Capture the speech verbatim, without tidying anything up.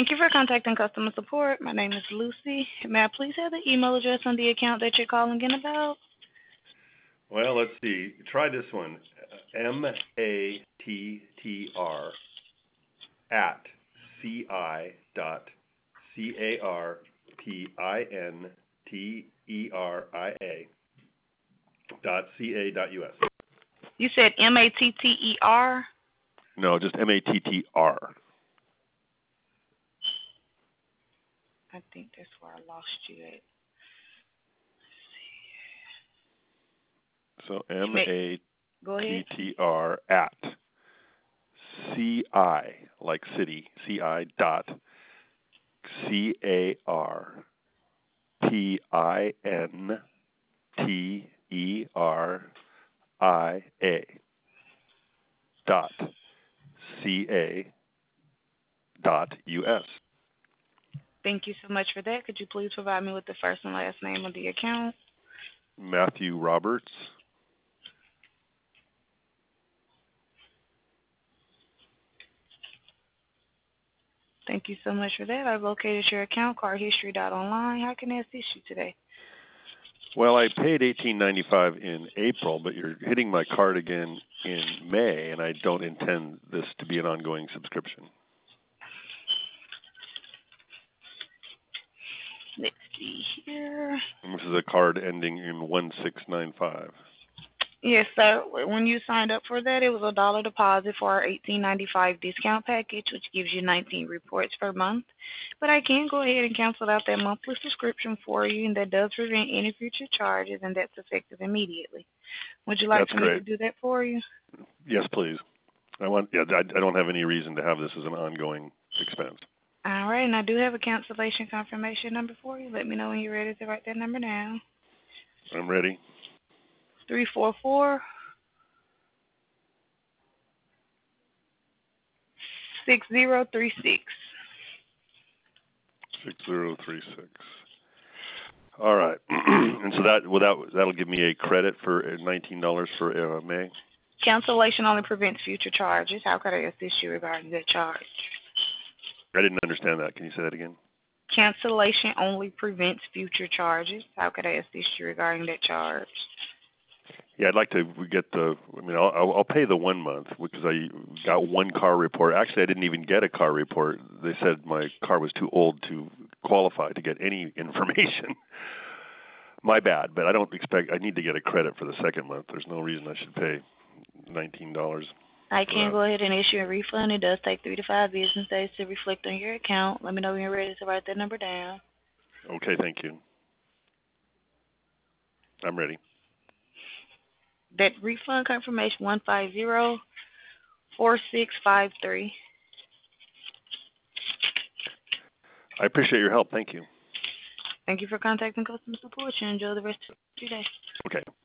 Thank you for contacting customer support. My name is Lucy. May I please have the email address on the account that you're calling in about? Well, let's see. Try this one. M A T T R at C I dot C A R P I N T E R I A dot C A dot U S. You said M A T T E R? No, just M A T T R. I think that's where I lost you at. So M A Go ahead. T T R at C I, like city, C I dot C A R P I N T E R I A dot C A dot U S. Thank you so much for that. Could you please provide me with the first and last name of the account? Matthew Roberts. Thank you so much for that. I've located your account, card history dot online. How can I assist you today? Well, I paid eighteen ninety-five in April, but you're hitting my card again in May, and I don't intend this to be an ongoing subscription. Let's see here. And this is a card ending in one six nine five. Yes, sir. When you signed up for that, it was a dollar deposit for our eighteen ninety-five discount package, which gives you nineteen reports per month. But I can go ahead and cancel out that monthly subscription for you, and that does prevent any future charges, and that's effective immediately. Would you like That's for great. me to do that for you? Yes, please. I want. Yeah, I, I don't have any reason to have this as an ongoing expense. All right, and I do have a cancellation confirmation number for you. Let me know when you're ready to write that number down. I'm ready. Three four four six zero three six. Six zero three six. All right, and so that will that that'll give me a credit for nineteen dollars for uh, May. Cancellation only prevents future charges. How could I assist you regarding that charge? I didn't understand that. Can you say that again? Cancellation only prevents future charges. How could I assist you regarding that charge? Yeah, I'd like to get the. I mean, I'll, I'll pay the one month because I got one car report. Actually, I didn't even get a car report. They said my car was too old to qualify to get any information. My bad, but I don't expect. I need to get a credit for the second month. There's no reason I should pay nineteen dollars. I can go ahead and issue a refund. It does take three to five business days to reflect on your account. Let me know when you're ready to write that number down. Okay, thank you. I'm ready. That refund confirmation one five zero four six five three. I appreciate your help. Thank you. Thank you for contacting customer support. You enjoy the rest of your day. Okay.